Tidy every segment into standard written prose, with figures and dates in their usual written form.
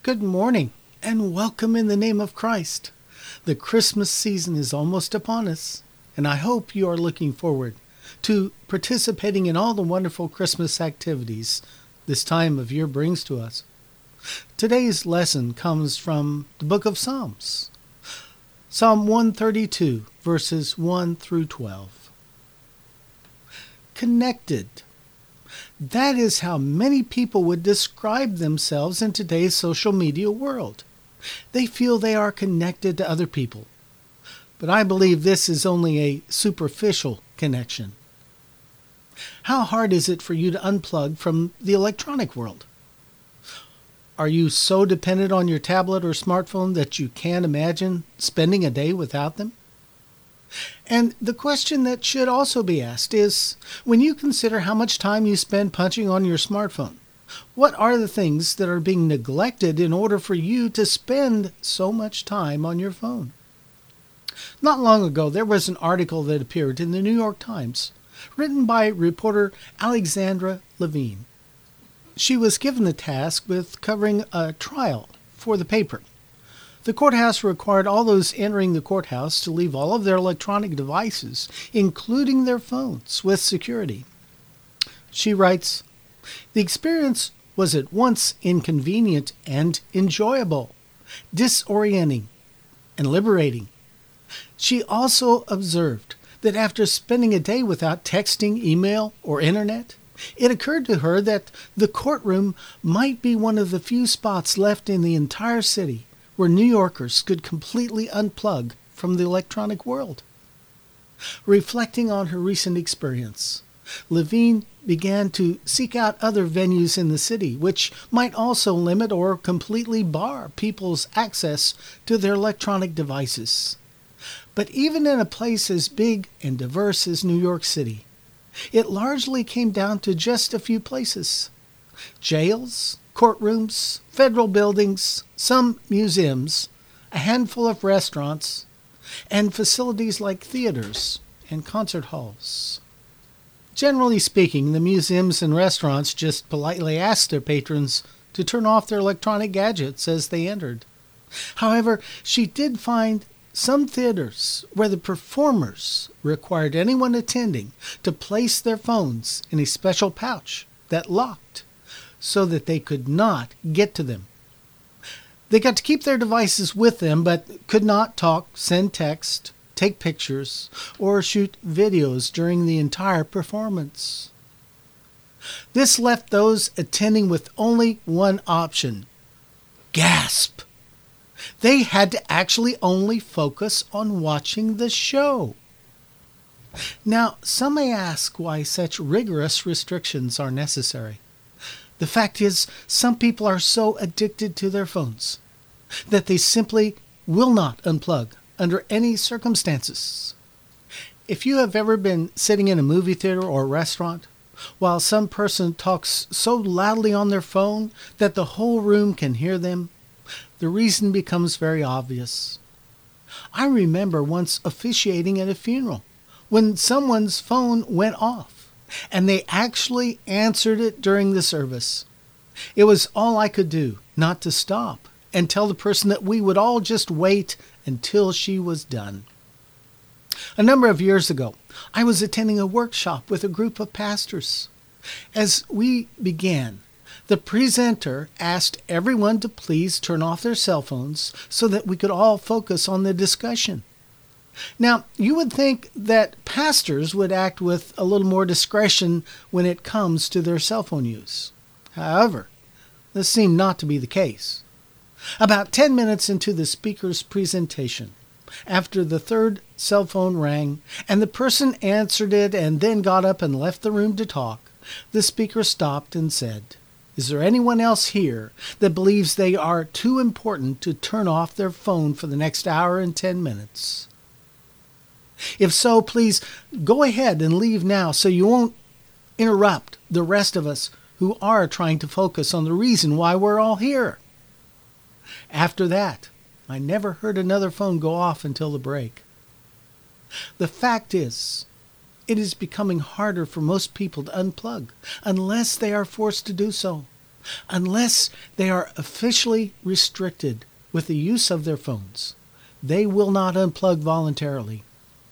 Good morning and welcome in the name of Christ. The Christmas season is almost upon us, and I hope you are looking forward to participating in all the wonderful Christmas activities this time of year brings to us. Today's lesson comes from the book of Psalms, Psalm 132, verses 1 through 12. Connected. That is how many people would describe themselves in today's social media world. They feel they are connected to other people. But I believe this is only a superficial connection. How hard is it for you to unplug from the electronic world? Are you so dependent on your tablet or smartphone that you can't imagine spending a day without them? And the question that should also be asked is, when you consider how much time you spend punching on your smartphone, what are the things that are being neglected in order for you to spend so much time on your phone? Not long ago, there was an article that appeared in the New York Times, written by reporter Alexandra Levine. She was given the task with covering a trial for the paper. The courthouse required all those entering the courthouse to leave all of their electronic devices, including their phones, with security. She writes, "The experience was at once inconvenient and enjoyable, disorienting and liberating." She also observed that after spending a day without texting, email, or internet, it occurred to her that the courtroom might be one of the few spots left in the entire city where New Yorkers could completely unplug from the electronic world. Reflecting on her recent experience, Levine began to seek out other venues in the city which might also limit or completely bar people's access to their electronic devices. But even in a place as big and diverse as New York City, it largely came down to just a few places: jails, courtrooms, federal buildings, some museums, a handful of restaurants, and facilities like theaters and concert halls. Generally speaking, the museums and restaurants just politely asked their patrons to turn off their electronic gadgets as they entered. However, she did find some theaters where the performers required anyone attending to place their phones in a special pouch that locked so that they could not get to them. They got to keep their devices with them, but could not talk, send text, take pictures, or shoot videos during the entire performance. This left those attending with only one option: gasp. They had to actually only focus on watching the show. Now, some may ask why such rigorous restrictions are necessary. The fact is, some people are so addicted to their phones that they simply will not unplug under any circumstances. If you have ever been sitting in a movie theater or restaurant while some person talks so loudly on their phone that the whole room can hear them, the reason becomes very obvious. I remember once officiating at a funeral when someone's phone went off, and they actually answered it during the service. It was all I could do not to stop and tell the person that we would all just wait until she was done. A number of years ago, I was attending a workshop with a group of pastors. As we began, the presenter asked everyone to please turn off their cell phones so that we could all focus on the discussion. Now, you would think that pastors would act with a little more discretion when it comes to their cell phone use. However, this seemed not to be the case. About 10 minutes into the speaker's presentation, after the third cell phone rang and the person answered it and then got up and left the room to talk, the speaker stopped and said, "Is there anyone else here that believes they are too important to turn off their phone for the next hour and 10 minutes? If so, please go ahead and leave now so you won't interrupt the rest of us who are trying to focus on the reason why we're all here." After that, I never heard another phone go off until the break. The fact is, it is becoming harder for most people to unplug unless they are forced to do so. Unless they are officially restricted with the use of their phones, they will not unplug voluntarily.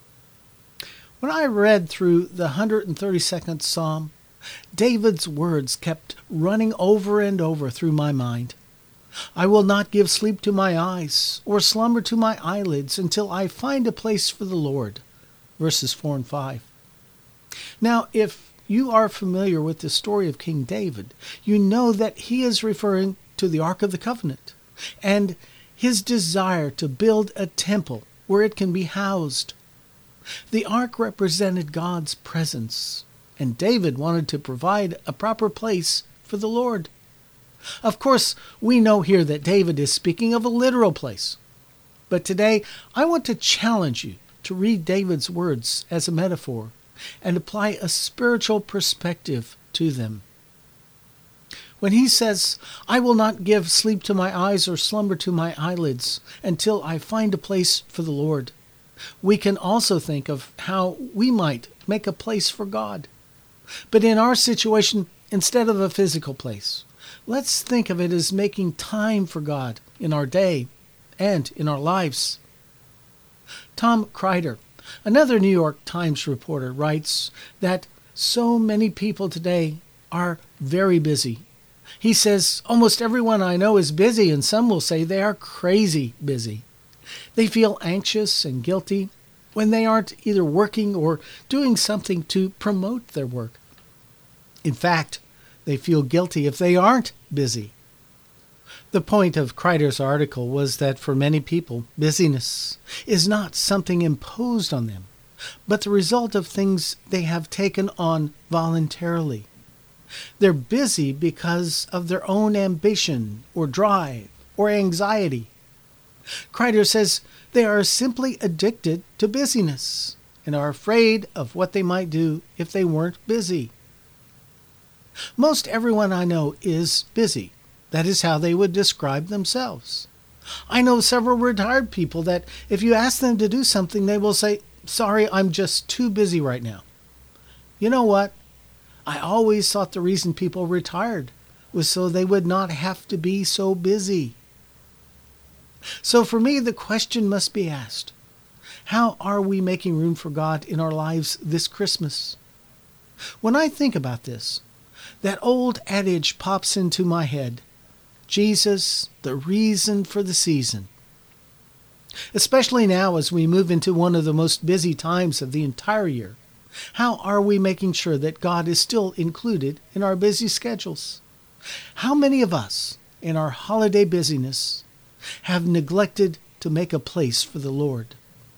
When I read through the 132nd Psalm, David's words kept running over and over through my mind. I will not give sleep to my eyes or slumber to my eyelids until I find a place for the Lord. Verses 4 and 5. Now, if you are familiar with the story of King David, you know that he is referring to the Ark of the Covenant and his desire to build a temple where it can be housed. The Ark represented God's presence, and David wanted to provide a proper place for the Lord. Of course, we know here that David is speaking of a literal place. But today, I want to challenge you to read David's words as a metaphor and apply a spiritual perspective to them. When he says, I will not give sleep to my eyes or slumber to my eyelids until I find a place for the Lord, we can also think of how we might make a place for God. But in our situation, instead of a physical place, let's think of it as making time for God in our day and in our lives. Tom Crider, another New York Times reporter, writes that so many people today are very busy. He says, almost everyone I know is busy, and some will say they are crazy busy. They feel anxious and guilty when they aren't either working or doing something to promote their work. In fact, they feel guilty if they aren't busy. The point of Crider's article was that for many people, busyness is not something imposed on them, but the result of things they have taken on voluntarily. They're busy because of their own ambition or drive or anxiety. Crider says they are simply addicted to busyness and are afraid of what they might do if they weren't busy. Most everyone I know is busy. That is how they would describe themselves. I know several retired people that if you ask them to do something, they will say, sorry, I'm just too busy right now. You know what? I always thought the reason people retired was so they would not have to be so busy. So for me, the question must be asked, how are we making room for God in our lives this Christmas? When I think about this, that old adage pops into my head, Jesus, the reason for the season. Especially now as we move into one of the most busy times of the entire year, how are we making sure that God is still included in our busy schedules? How many of us, in our holiday busyness, have neglected to make a place for the Lord?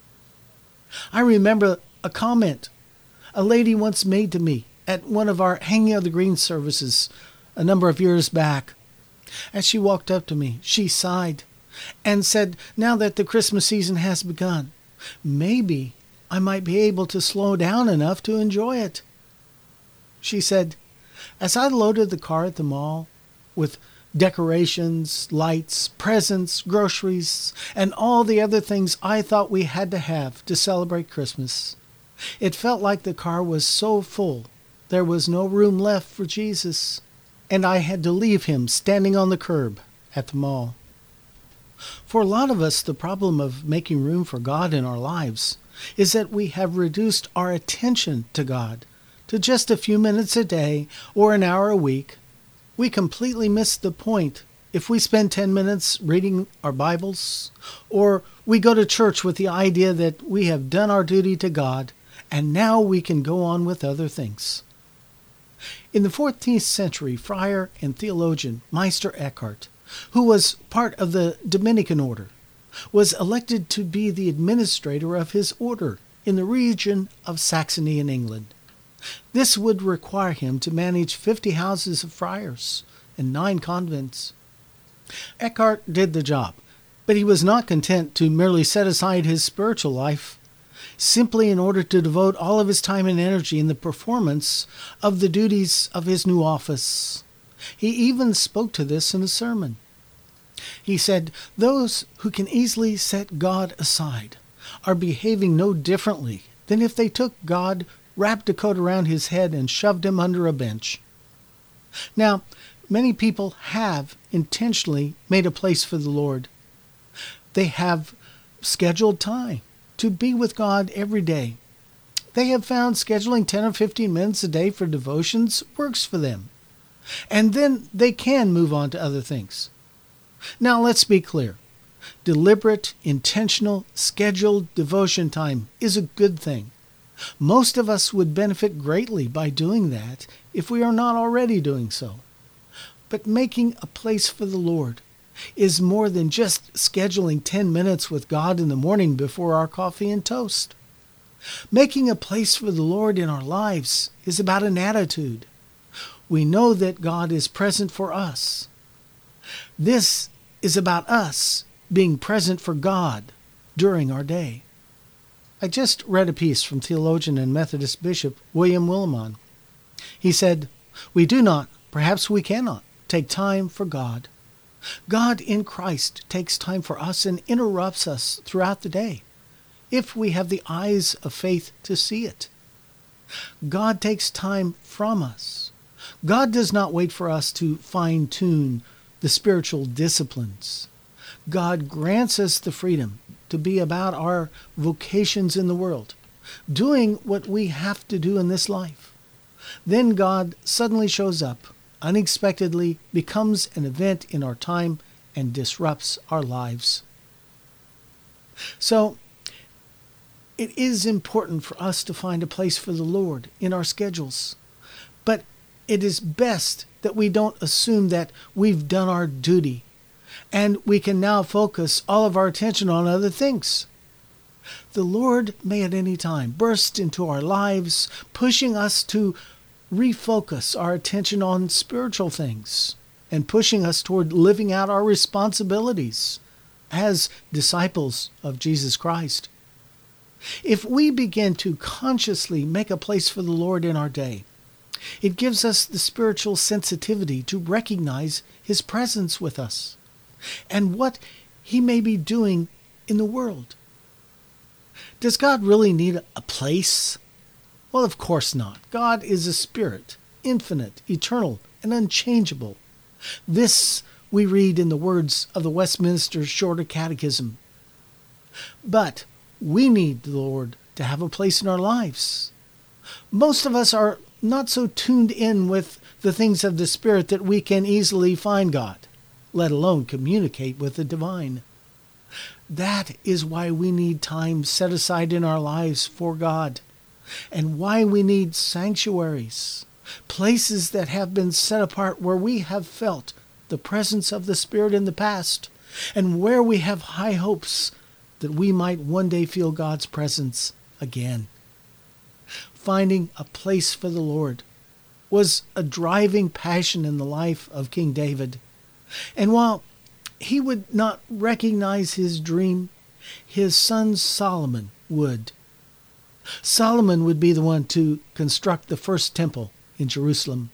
I remember a comment a lady once made to me at one of our Hanging of the Green services a number of years back. As she walked up to me, she sighed and said, now that the Christmas season has begun, maybe I might be able to slow down enough to enjoy it. She said, as I loaded the car at the mall with decorations, lights, presents, groceries, and all the other things I thought we had to have to celebrate Christmas, it felt like the car was so full there was no room left for Jesus, and I had to leave him standing on the curb at the mall. For a lot of us, the problem of making room for God in our lives is that we have reduced our attention to God to just a few minutes a day or an hour a week. We completely miss the point if we spend 10 minutes reading our Bibles, or we go to church with the idea that we have done our duty to God and now we can go on with other things. In the 14th century, friar and theologian Meister Eckhart, who was part of the Dominican order, was elected to be the administrator of his order in the region of Saxony in England. This would require him to manage 50 houses of friars and 9 convents. Eckhart did the job, but he was not content to merely set aside his spiritual life simply in order to devote all of his time and energy in the performance of the duties of his new office. He even spoke to this in a sermon. He said, those who can easily set God aside are behaving no differently than if they took God, wrapped a coat around his head, and shoved him under a bench. Now, Many people have intentionally made a place for the Lord. They have scheduled time to be with God every day. They have found scheduling 10 or 15 minutes a day for devotions works for them. And then they can move on to other things. Now let's be clear. Deliberate, intentional, scheduled devotion time is a good thing. Most of us would benefit greatly by doing that if we are not already doing so. But making a place for the Lord is more than just scheduling 10 minutes with God in the morning before our coffee and toast. Making a place for the Lord in our lives is about an attitude. We know that God is present for us. This is about us being present for God during our day. I just read a piece from theologian and Methodist Bishop William Willimon. He said, "We do not, perhaps we cannot, take time for God. God in Christ takes time for us and interrupts us throughout the day, if we have the eyes of faith to see it. God takes time from us. God does not wait for us to fine-tune the spiritual disciplines. God grants us the freedom to be about our vocations in the world, doing what we have to do in this life. Then God suddenly shows up, unexpectedly becomes an event in our time, and disrupts our lives." So, it is important for us to find a place for the Lord in our schedules. But it is best that we don't assume that we've done our duty and we can now focus all of our attention on other things. The Lord may at any time burst into our lives, pushing us to refocus our attention on spiritual things and pushing us toward living out our responsibilities as disciples of Jesus Christ. If we begin to consciously make a place for the Lord in our day, it gives us the spiritual sensitivity to recognize His presence with us and what He may be doing in the world. Does God really need a place? Well, of course not. God is a spirit, infinite, eternal, and unchangeable. This we read in the words of the Westminster Shorter Catechism. But we need the Lord to have a place in our lives. Most of us are not so tuned in with the things of the Spirit that we can easily find God, let alone communicate with the divine. That is why we need time set aside in our lives for God, and why we need sanctuaries, places that have been set apart where we have felt the presence of the Spirit in the past, and where we have high hopes that we might one day feel God's presence again. Finding a place for the Lord was a driving passion in the life of King David. And while he would not recognize his dream, his son Solomon would. Solomon would be the one to construct the first temple in Jerusalem.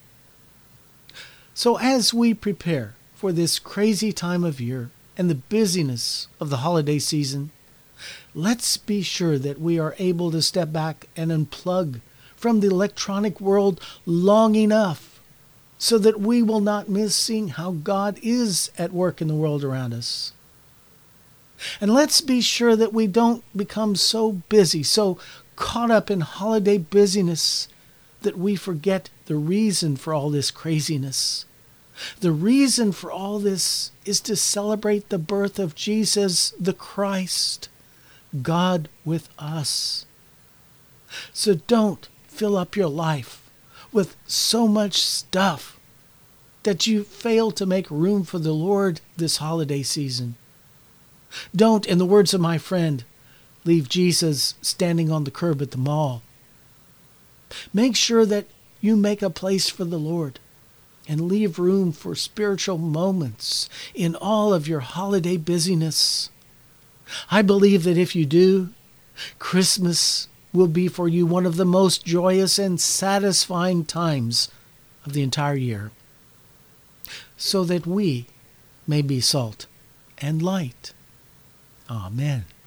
So as we prepare for this crazy time of year and the busyness of the holiday season, let's be sure that we are able to step back and unplug from the electronic world long enough so that we will not miss seeing how God is at work in the world around us. And let's be sure that we don't become so busy, so caught up in holiday busyness, that we forget the reason for all this craziness. The reason for all this is to celebrate the birth of Jesus the Christ, God with us. So don't fill up your life with so much stuff that you fail to make room for the Lord this holiday season. Don't, in the words of my friend, leave Jesus standing on the curb at the mall. Make sure that you make a place for the Lord and leave room for spiritual moments in all of your holiday busyness. I believe that if you do, Christmas will be for you one of the most joyous and satisfying times of the entire year, so that we may be salt and light. Amen.